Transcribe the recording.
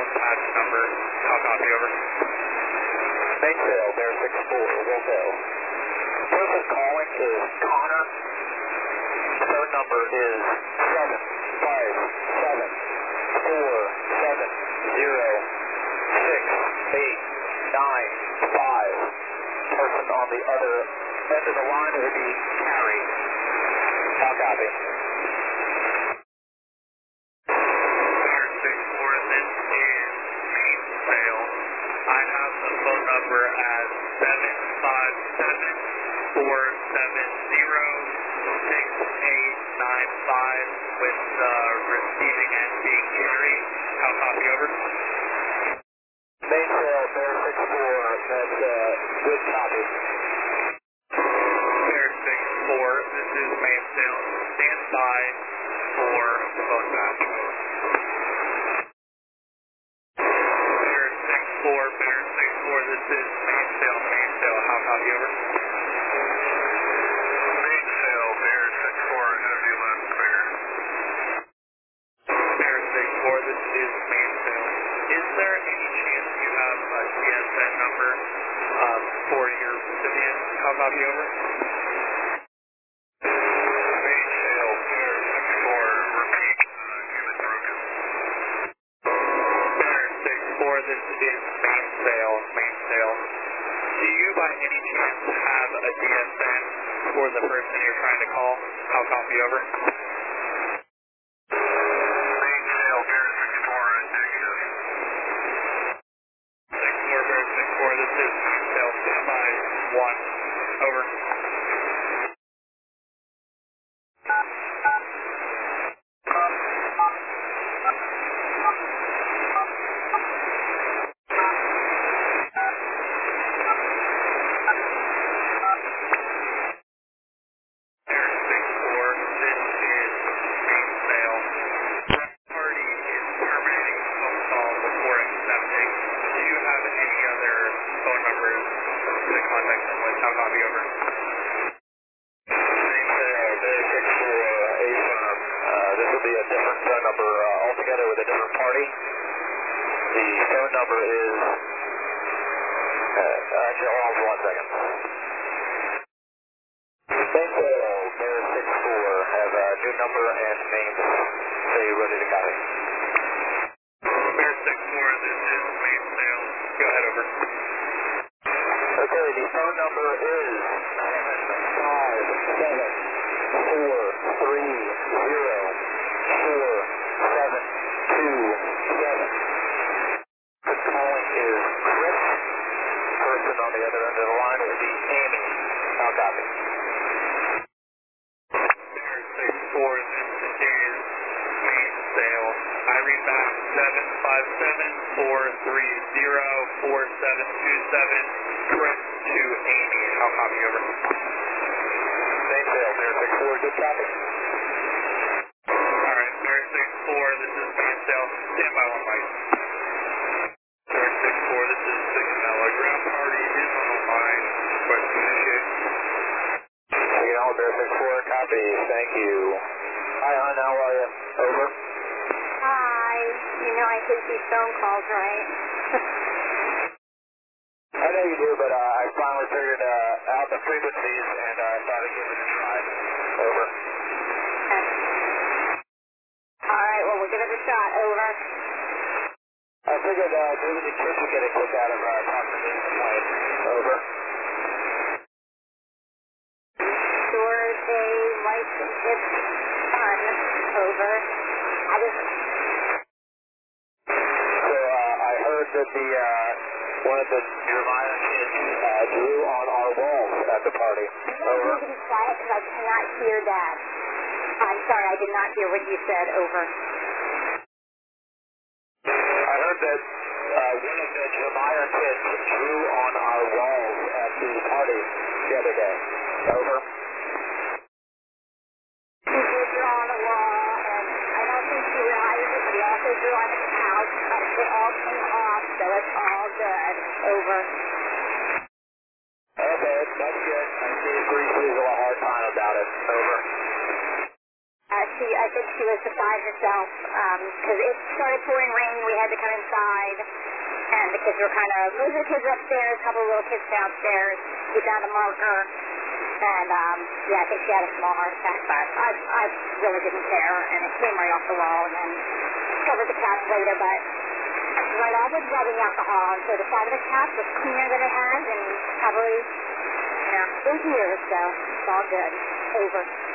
patch number. I'll copy over. Mainsail, Bear 6-4, will go. Person calling is Connor. Phone number is 757-06895. Person on the other end of the line will be Carrie. I'll copy. Bear 6-4, this is Mainsail. I have the phone number as 757-470-6895 with receiving end being Gary. I'll copy over. Mainsail, Bear 6-4, that's good copy. Bear 6-4, this is Mainsail. Stand by for phone patch. Bear 6-4, this is Mainsail. How copy over? Mainsail, Bear 6-4, heavy left clear. Bear 6-4, this is Mainsail. Is there any chance you have a DSN number for your recipient? How copy over? Mainsail, Bear 6-4, repeat, unit broken. Bear 6-4, this is Mainsail. Do you by any chance have a DSN for the person you're trying to call? I'll copy over. Mainsail, Bear 6-4, negative. 6-4, Bear 6-4, this is Mainsail. Stand by 1. Over. Number is, actually, hold on for 1 second. Mainsail, Bear 6-4, have a new number and name. Say you're ready to copy. Bear 6-4, this is Mainsail. Go ahead, over. Okay, the phone number is 757-430-4727. Calling is Chris. Person on the other end of the line will be Amy. I'll copy. Bear 6-4, this is Mainsail. I read back 757-430-4727. Chris to Amy. I'll copy over. Mainsail, Bear 6-4, good copy. Alright, Bear 6-4, this is Mainsail. Stand by 1 mic. Bear 6-4, this is Signella. Ground party is on the line. Request to initiate. Signal, Bear 6-4, copy. Thank you. Hi, hon, how are you? Over. Hi. You know I hate these phone calls, right? I know you do, but I finally figured out the frequencies, and I thought I'd give it a try. Over. All right, well, we'll give it a shot. Over. I figured maybe the kids would get a kick out of talking to me in the plane. Over. Sure they like it's fun. Over. So I heard that one of the Jeremiah kids drew on our walls at the party. Over. You can be quiet because I cannot hear Dad. I'm sorry, I did not hear what you said. Over. I heard that one of the Jeremiah kids drew on our walls at the party the other day. Over. He did draw on a wall, and I don't think he realized it, but he also drew on his house, but it all came off, so it's all good. Over. Okay, that's good. I gave Greasy a hard time about it. Over. I think she was beside herself, because it started pouring rain, we had to come inside, and the kids were most of the kids were upstairs, a couple of little kids downstairs. We found a marker, and, I think she had a small heart attack, but I really didn't care, and it came right off the wall, and then discovered the cats later, but right off with rubbing alcohol, and so the side of the cats was cleaner than it has, and probably, 8 years, so it's all good. Over.